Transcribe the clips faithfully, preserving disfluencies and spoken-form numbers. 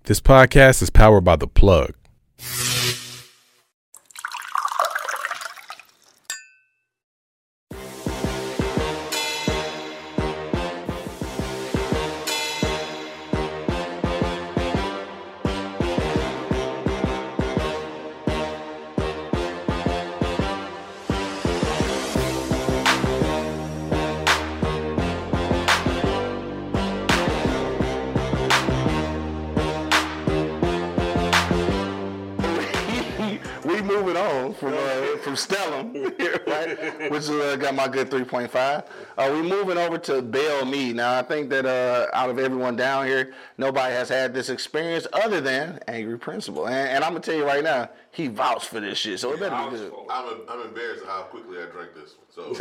This podcast is powered by The Plug. Stellum, right? Which uh, got my good three point five. Uh, we're moving over to Belle Meade. Now, I think that uh, out of everyone down here, nobody has had this experience other than Angry Principal. And, and I'm going to tell you right now, he vouched for this shit, so it better be good. I'm, a, I'm embarrassed at how quickly I drank this one. So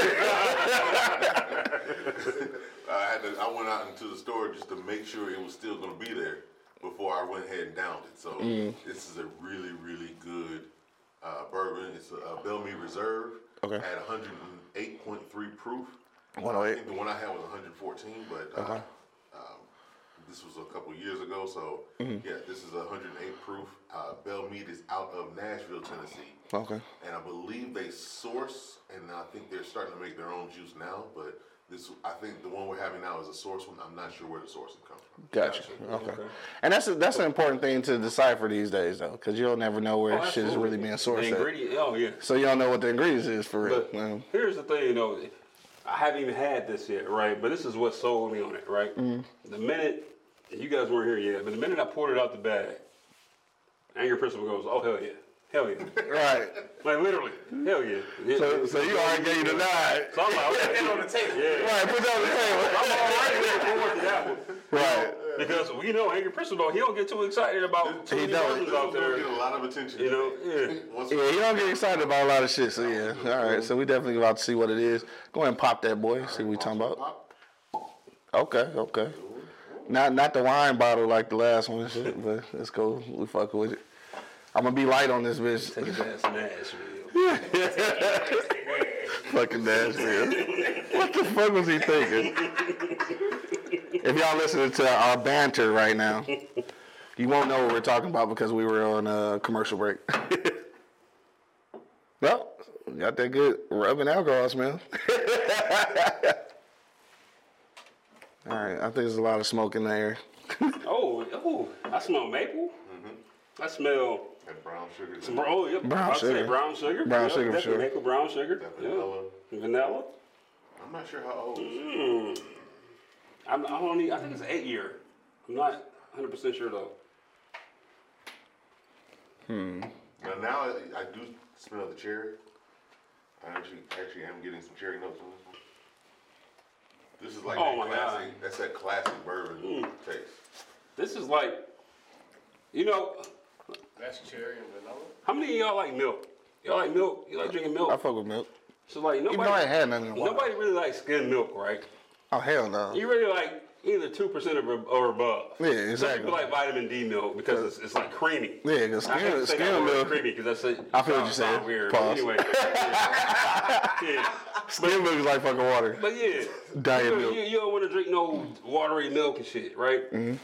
I, had to, I went out into the store just to make sure it was still going to be there before I went ahead and downed it. So mm. this is a really, really good Uh, bourbon. It's a, a Belle Meade Reserve. Okay. At one oh eight point three proof. one oh eight. I think the one I had was one fourteen, but uh, okay. um, this was a couple years ago. So mm-hmm. yeah, this is one oh eight proof. Uh, Belle Meade is out of Nashville, Tennessee. Okay. And I believe they source, and I think they're starting to make their own juice now. But this, I think the one we're having now is a source one. I'm not sure where the sourcing comes from. Gotcha. gotcha. Okay. okay. And that's a, that's an important thing to decipher these days, though, because you'll never know where oh, shit is really being sourced. The ingredient, at. oh yeah. So you don't know what the ingredients is for real. But um, here's the thing, you know, I haven't even had this yet, right? But this is what sold me on it, right? Mm-hmm. The minute you guys weren't here yet, but the minute I poured it out the bag, Angry Principal goes, "Oh hell yeah." Hell yeah. Right. Like literally. Hell yeah. It, so it, so you already gave you the nod. So I'm like, okay, put it on the table. Yeah. Right, put it on the table. I'm already looking forward to that one. Right. Because we know Angry Principal, he don't get too excited about too many versions out there. Get a lot of attention. You know, yeah. Yeah, he don't get excited about a lot of shit, so yeah. All right, so we definitely about to see what it is. Go ahead and pop that boy, see what we talking about. Okay, okay. Not not the wine bottle like the last one and shit, but let's go. We fucking with it. I'm gonna be light on this bitch. Take it to Nashville. Fucking Nashville. What the fuck was he thinking? If y'all listening to our banter right now, you won't know what we're talking about because we were on a commercial break. Well, got that good rubbing alcohol smell. All right, I think there's a lot of smoke in the air. oh, oh, I smell maple. Mm-hmm. I smell. And brown sugar. Some, oh, yeah, brown I'd sugar. Say brown sugar. Brown yeah, sugar, for sure. Maple brown sugar. Vanilla. Yeah. Vanilla. I'm not sure how old. Mm. I'm, I'm only. I think it's eight year. I'm not one hundred percent sure though. Hmm. Now, now I, I do smell the cherry. I actually, actually am getting some cherry notes on this one. This is like oh that my classic. God. That's that classic bourbon mm. taste. This is like, you know. That's cherry and vanilla. How many of y'all like milk? Y'all like milk? You like drinking milk? I fuck with milk. So like nobody. Even though I ain't had nothing in a while. Nobody really likes skim milk, right? Oh hell no. You really like either two percent or, or above. Yeah, exactly. Some people like vitamin D milk because it's, it's like creamy. Yeah, because skim, skim milk. Creamy because that's it. I feel what you're saying. Weird. Pause. Anyway. yeah. yeah. Skim milk is like fucking water. But yeah. Diet you, milk. You, you don't want to drink no watery milk and shit, right? Mm-hmm.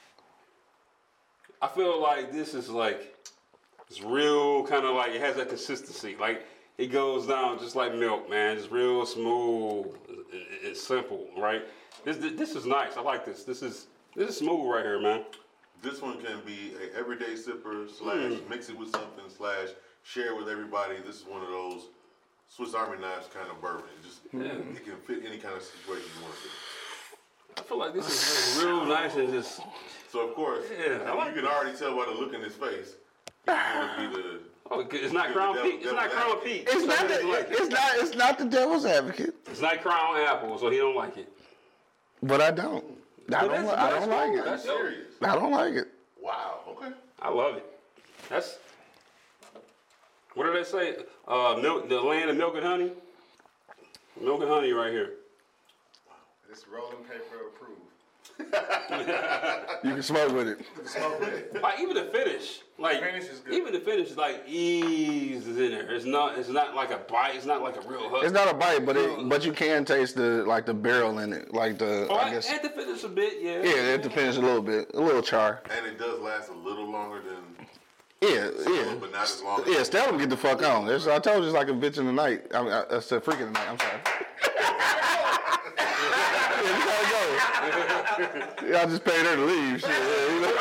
I feel like this is like. It's real kind of like, it has that consistency. Like, it goes down just like milk, man. It's real smooth. It's simple, right? This this is nice. I like this. This is this is smooth right here, man. This one can be a everyday sipper slash mm. mix it with something slash share with everybody. This is one of those Swiss Army knives kind of bourbon. It just yeah. It can fit any kind of situation you want to fit. I feel like this is real nice and just. So of course, yeah, I like you can it. already tell by the look in his face. He's gonna be the, oh, it's not Crown Peak. It's not Crown Peak. It's not. The, like it's it. not. It's not the devil's advocate. It's not Crown Apple, so he don't like it. But I don't. I don't. I don't like it. That's serious. I don't like it. Wow. Okay. I love it. That's. What do they say? Uh, milk. The land of milk and honey. Milk and honey, right here. Wow. This rolling paper approved. You can smoke with it. Smoke with it. Like even the finish, like finish is good. even the finish is like ease is in there. It's not. It's not like a bite. It's not like a real hug. It's not a bite, but it but you can taste the like the barrel in it, like the Oh, I I guess. had to finish a bit. Yeah. Yeah, it depends a little bit, a little char. And it does last a little longer than Yeah, yeah. but not as long. Yeah, tell them get the fuck on. That's, I told you it's like a bitch in the night. I mean, I, I said freak in the night. I'm sorry. Yeah, you gotta go. Yeah, I just paid her to leave. Shit, yeah, you know?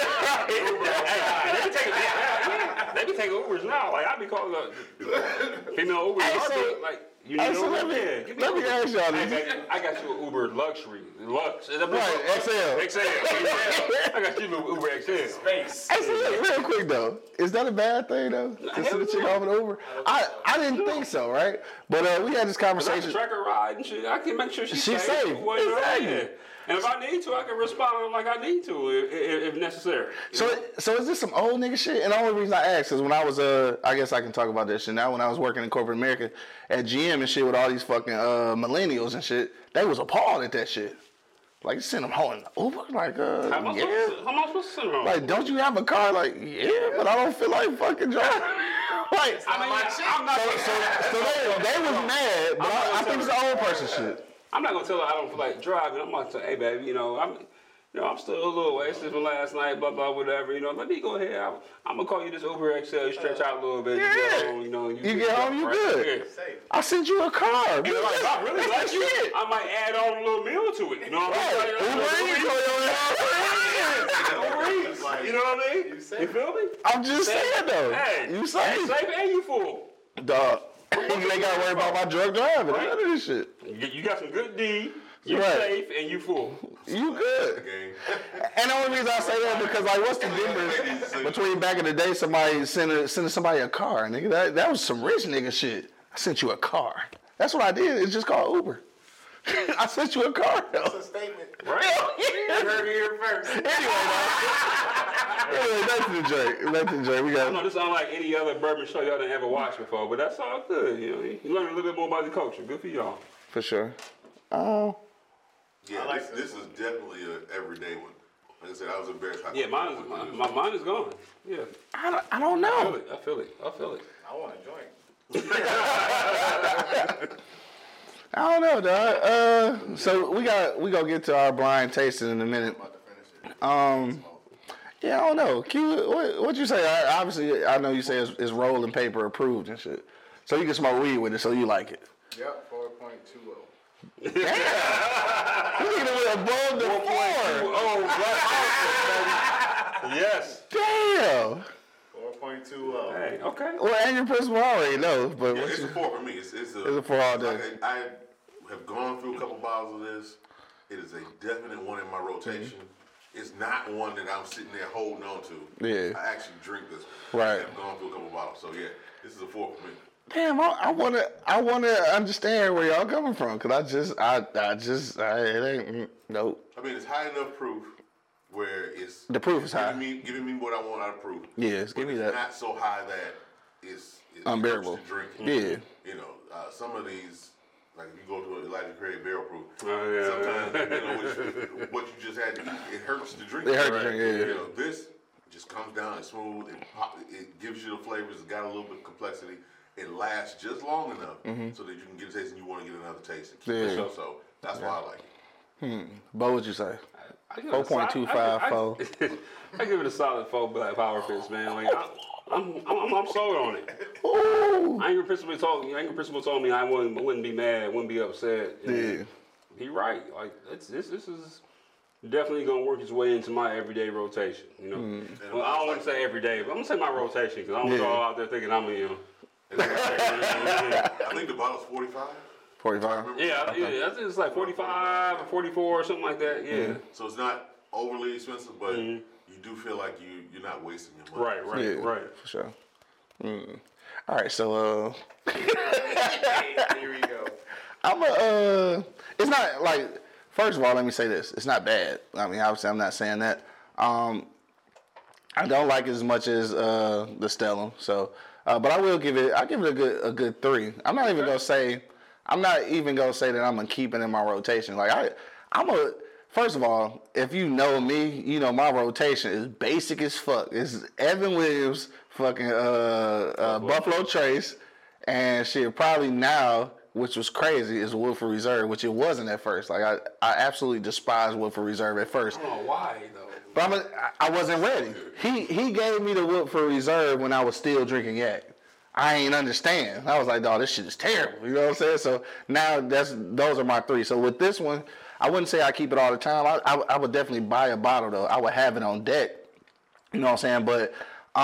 They be taking, they be taking Ubers now. Like I be calling up female Uber. Hey, Hey, so- like you Hey, need so Uber? let me- Yeah, give me let me Uber. ask y'all Hey, this. baby, I got you an Uber luxury, lux. Right, X L. X L. I got you an Uber X L. Space. Hey, so look, real quick though, is that a bad thing though? To hell send a chick no. off an Uber? I, I didn't think so, right? But uh, we had this I can conversation. track her ride and shit. I can make sure she's, She's safe. Well, you know, Exactly. yeah. And if I need to, I can respond like I need to if, if, if necessary. You So, know? so is this some old nigga shit? And the only reason I asked is when I was, uh, I guess I can talk about this shit now. When I was working in corporate America at G M and shit with all these fucking uh, millennials and shit, they was appalled at that shit. Like, you send them home in Uber? Like, uh, how am I yeah. supposed to, how am I supposed to send her home? Like, don't you have a car? Like, yeah, but I don't feel like fucking driving. Like, I mean, I'm not. so, so, so they, they was mad, but I, I think it's an old person shit. I'm not gonna tell her I don't feel like driving. I'm gonna say, hey, baby, you know, I'm, you know, I'm still a little wasted from last night, blah blah, whatever. You know, let me go ahead. I'm, I'm gonna call you this Uber X L. You stretch out a little bit. You Yeah. get home, you know. You, You get home, you right? good. Yeah. Safe. I sent you a car. And like, if I really like you, Shit. I might add on a little meal to it. You know what I'm Right. saying? Uber Eats, call your ass. Uber Eats. You know what I mean? You said You feel me? I'm just saying though. Hey, You hey, say, safe and you full. dog. They gotta worry about my drug driving. Right. None of this shit. You, you got some good D. You Right. safe and you full. You good. Game. And the only reason I say that because like, what's the difference between back in the day somebody sending sending somebody a car, nigga? That that was some rich nigga shit. I sent you a car. That's what I did. It's just called Uber. I sent you a car. That's Though. a statement. Right? You heard it here first. Anyway, though. Anyway, back to the joint. Back to the joint. We I know got this sounds like any other bourbon show y'all done ever watched before, but that's all good. You know, you learn a little bit more about the culture. Good for y'all. for sure. Oh, Yeah, I like this, this is definitely an everyday one. Like I said, I was embarrassed. How Yeah, quick mine I is went my, through my this. mind is gone. Yeah, I don't, I don't I feel know. it. I feel it. I feel it. I want a joint. I don't know, dog. Uh, so we got we gonna get to our blind tasting in a minute. I'm about to finish it. Um, yeah, I don't know. Q, what what you say? I, obviously, I know you say it's, it's rolling paper approved and shit. So you can smoke weed with it, so you like it. Yep, four point two oh. Damn, you get it with above the four. Oh, Black Yes. Damn. four point two oh. Hey, okay. Well, and your principal already knows, but Yeah, what it's you, a four for me. It's, it's, a, It's a four all day. Like I, I have gone through a couple bottles of this. It is a definite one in my rotation. It's not one that I'm sitting there holding on to. Yeah. I actually drink this one. Right. I've gone through a couple bottles. So yeah, this is a four for me. damn, I, I wanna I wanna understand where y'all coming from, cause I just I I just I, it ain't mm, nope. I mean, it's high enough proof where it's The proof is giving high. me giving me what I want out of proof. Yes, give But me it's that. Not so high that it's, it's Unbearable. hurts to drink. Yeah. You know, uh, some of these, like if you go to an Elijah Craig barrel proof, Oh, yeah. sometimes you know what you, what you just had to eat, it hurts to drink. It hurts to Right. drink, yeah. You know, this just comes down and smooth. It pop, it gives you the flavors. It's got a little bit of complexity. It lasts just long enough so that you can get a taste and you want to get another taste. And keep Mm-hmm. Yeah. it. So that's why I like it. Bo, what'd you say? I give it a four point two five, solid- I- I- four. I give it a solid four Black Power Fist, man. Like, I, I'm, I'm, I'm sold on it. Ooh. Angry Principal told me. Angry Principal told me I wouldn't, wouldn't be mad, wouldn't be upset. And Yeah. he right. Like it's, this, this is definitely gonna work its way into my everyday rotation. You know. Well, I don't want to say every day, but I'm gonna say my rotation because I don't want Yeah. y'all out there thinking I'm you know. I think the bottle's forty-five. Forty-five. Yeah, I- yeah. I think it's like forty-five or forty-four or something like that. Yeah. So it's not overly expensive, but you do feel like you you're not wasting your money. Right. Right. Yeah, Right. for sure. Mm. All right, so uh, Here we go. I'm a. Uh, it's not like. First of all, let me say this: it's not bad. I mean, obviously, I'm not saying that. Um, I don't like it as much as uh, the Stellum, so. Uh, but I will give it. I give it a good a good three. I'm not even gonna say. I'm not even gonna say that I'm gonna keep it in my rotation. Like I, I'm a. First of all, if you know me, you know my rotation is basic as fuck. It's Evan Williams, fucking uh, uh, Buffalo Trace, and shit. Probably now, which was crazy, is Woodford Reserve, which it wasn't at first. Like I, I absolutely despised Woodford Reserve at first. I don't know why though. But I'm a, I wasn't ready. He he gave me the Woodford Reserve when I was still drinking yak. I ain't understand. I was like, dog, this shit is terrible. You know what I'm saying? So now that's those are my three. So with this one, I wouldn't say I keep it all the time. I, I, I would definitely buy a bottle though. I would have it on deck. You know what I'm saying? But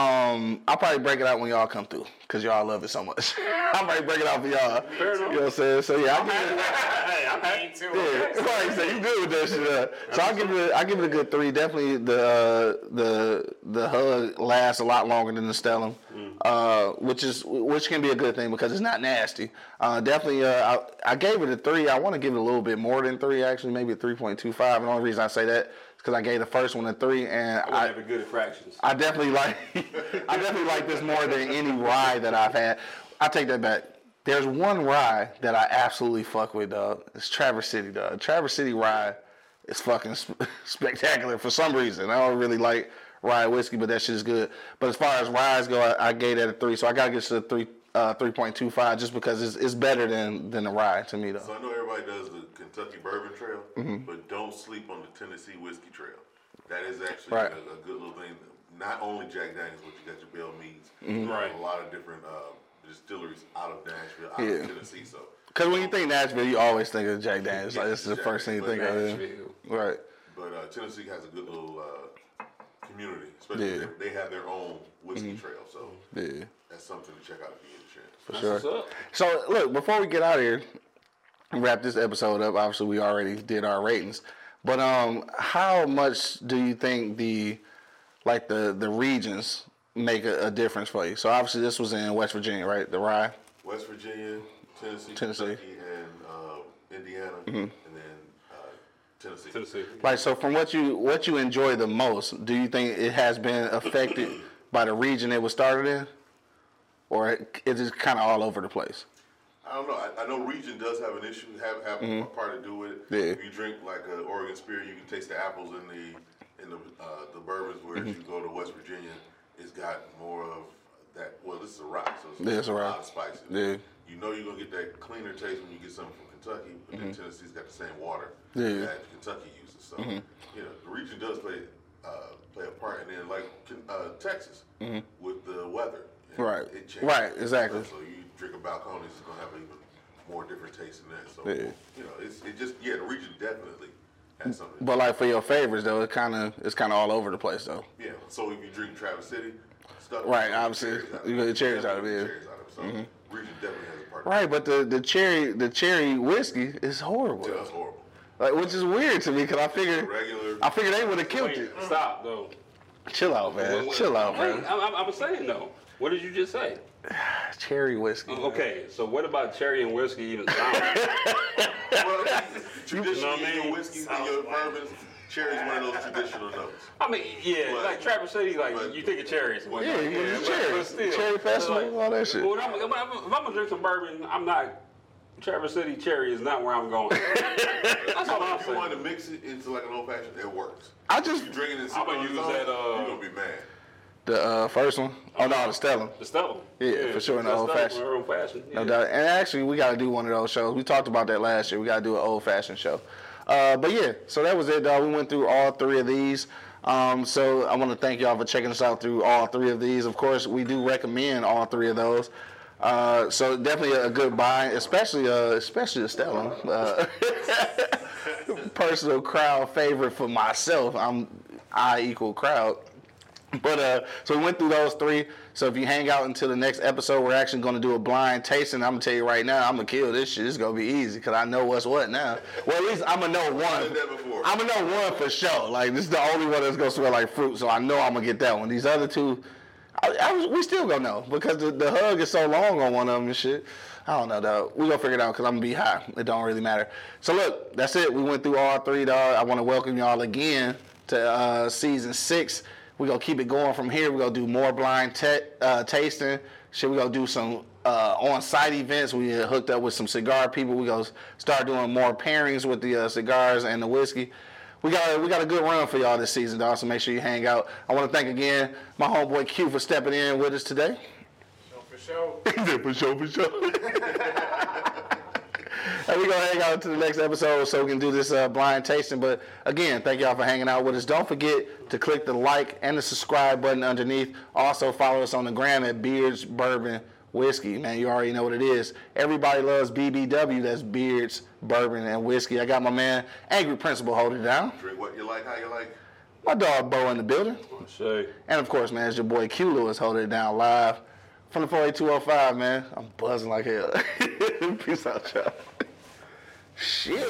um, I'll probably break it out when y'all come through because y'all love it so much. I'll probably break it out for y'all. Fair enough. You know what I'm saying? So yeah, I'll give it. Hey, I'm happy too. Yeah, right. So you good with that shit? Uh, so I'll give it. I give it a good three. Definitely the uh, the the hug lasts a lot longer than the Stellum, mm. uh, which is which can be a good thing because it's not nasty. Uh, definitely, uh, I, I gave it a three. I want to give it a little bit more than three. Actually, maybe a three point two five. And the only reason I say that is because I gave the first one a three, and I, I have a good at fractions. I definitely like I definitely like this more than any rye that I've had. I take that back. There's one rye that I absolutely fuck with, dog. It's Traverse City, dog. Traverse City rye is fucking sp- spectacular for some reason. I don't really like rye whiskey, but that shit is good. But as far as ryes go, I, I gave that a three, so I gotta get to a three, uh, three point two five, just because it's, it's better than than the rye to me, though. So I know everybody does the Kentucky Bourbon Trail, Mm-hmm. but don't sleep on the Tennessee Whiskey Trail. That is actually Right. a, a good little thing. Not only Jack Daniels, but you got your Bell Meads. Mm-hmm. Right. A lot of different uh, distilleries out of Nashville, out Yeah. of Tennessee. So Because when you think Nashville, you always think of Jack Daniels. Like, this is the Jack first thing you think Daniels, of. Nashville. Right. But uh, Tennessee has a good little uh, community, especially Yeah. they, they have their own whiskey trail, so Yeah. that's something to check out if you get a chance. For That's sure. what's up. So, look, before we get out of here and wrap this episode up, obviously we already did our ratings. But um, how much do you think the, like, the, the regions make a, a difference for you? So, obviously, this was in West Virginia, right? The rye? West Virginia, Tennessee, Tennessee. Kentucky, and uh, Indiana, Mm-hmm. and then uh, Tennessee. Tennessee. Like, so from what you what you enjoy the most, do you think it has been affected by the region it was started in? Or it, it is kind of all over the place? I don't know. I, I know region does have an issue, have have a part to do with it. Mm-hmm. Yeah. If you drink like an Oregon Spirit, you can taste the apples in the in the uh, the bourbons. Whereas Mm-hmm. you go to West Virginia, it's got more of that. Well, this is a rye, so it's, Yeah, it's a a rye. lot of spices. Yeah. You know you're gonna get that cleaner taste when you get something from Kentucky, but then Tennessee's got the same water Mm-hmm. Yeah. that Kentucky uses. So you know the region does play uh, play a part, and then like uh, Texas with the weather. And Mm-hmm. Right. It changes. Right, exactly. So you drink a Balcones, it's gonna have an even more different taste than that. So Yeah. you know, it's it just yeah, the region definitely has something. But like for your favorites though, it kind of it's kind of all over the place though. yeah. So if you drink Traverse City, stuff Right, obviously. You get the cherries out of it, yeah. Cherries out of it. So region definitely has a part. Right, but the, the cherry the cherry whiskey is horrible. Yeah, that's horrible. Like, which is weird to me because I figured Regular. I figured they would have killed Wait, it. stop though. Chill out, man. Wait, Chill out, wait, man. I'm, I'm, I'm saying though. What did you just say? Cherry whiskey. Okay, so what about cherry and whiskey even sound? Well, traditionally, know what I in your mean? whiskeys and your bourbons, cherry's one of those traditional notes. I mean, yeah, But- like Traverse City, like but- you think of cherries. and whatnot. Yeah, you but- use cherries. but still. Cherry festival, So, all that shit. Well, I'm, if, I'm, if I'm gonna drink some bourbon, I'm not. Traverse City cherry is not where I'm going. That's all I'm If you want to saying. mix it into like an old fashioned, it works. I If just you drink it in I'm sitting gonna on its use own, that, uh, you're gonna be mad. the uh, first one. Oh no, the Stellar. The Stella. Yeah, for sure, in the that's old Stella, fashioned. Old fashioned. No Yeah. doubt. And actually, we got to do one of those shows. We talked about that last year. We got to do an old fashioned show. Uh, but yeah, so that was it, dog. We went through all three of these. Um, so I want to thank y'all for checking us out through all three of these. Of course, we do recommend all three of those. Uh, so definitely a, a good buy, especially uh, especially the Stellar. Uh, personal crowd favorite for myself. I'm I equal crowd. But uh, so we went through those three. So if you hang out until the next episode, we're actually going to do a blind tasting. I'm gonna tell you right now, I'm gonna kill this shit. It's gonna be easy because I know what's what now. Well, at least I'm gonna know one. did that before. I'm gonna know one for sure. Like this is the only one that's gonna smell like fruit, so I know I'm gonna get that one. These other two, I, I was, we still gonna know because the, the hug is so long on one of them and shit. I don't know, dog. We gonna figure it out because I'm gonna be high. It don't really matter. So look, that's it. We went through all three, dog. I want to welcome y'all again to uh, season six. We're going to keep it going from here. We're going to do more blind te- uh, tasting. Shit, we're going to do some uh, on-site events. We uh, hooked up with some cigar people. We're going to start doing more pairings with the uh, cigars and the whiskey. we got we got a good run for y'all this season, dog. So make sure you hang out. I want to thank again my homeboy Q for stepping in with us today. For sure. for sure, for sure. And we're going to hang out to the next episode so we can do this uh, blind tasting. But again, thank y'all for hanging out with us. Don't forget to click the like and the subscribe button underneath. Also follow us on the gram at Beards Bourbon Whiskey. Man, you already know what it is. Everybody loves B B W. That's Beards Bourbon and Whiskey. I got my man Angry Principal holding it down. Drink what you like, how you like. My dog Bo in the building. Shay. And of course, man, it's your boy Q Lewis holding it down live from the four eight two oh five, man. I'm buzzing like hell. Peace out, y'all. Shit.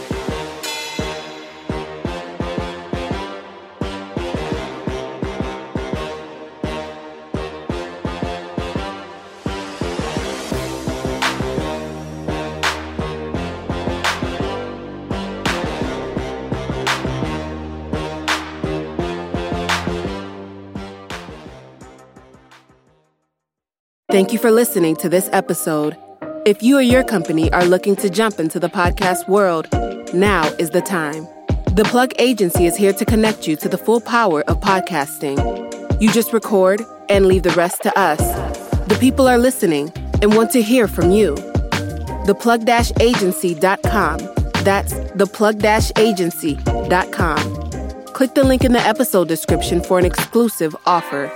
Thank you for listening to this episode. If you or your company are looking to jump into the podcast world, now is the time. The Plug Agency is here to connect you to the full power of podcasting. You just record and leave the rest to us. The people are listening and want to hear from you. the plug dash agency dot com. That's the plug dash agency dot com. Click the link in the episode description for an exclusive offer.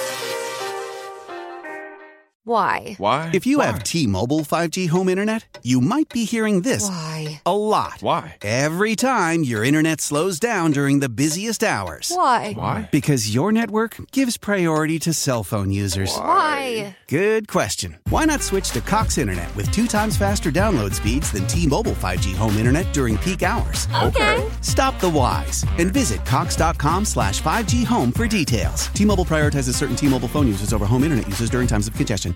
Why? Why? If you Why? have T-Mobile five G home internet, you might be hearing this Why? a lot. Why? Every time your internet slows down during the busiest hours. Why? Why? Because your network gives priority to cell phone users. Why? Good question. Why not switch to Cox Internet with two times faster download speeds than T-Mobile five G home internet during peak hours? Okay. Stop the whys and visit cox.com slash 5G home for details. T-Mobile prioritizes certain T-Mobile phone users over home internet users during times of congestion.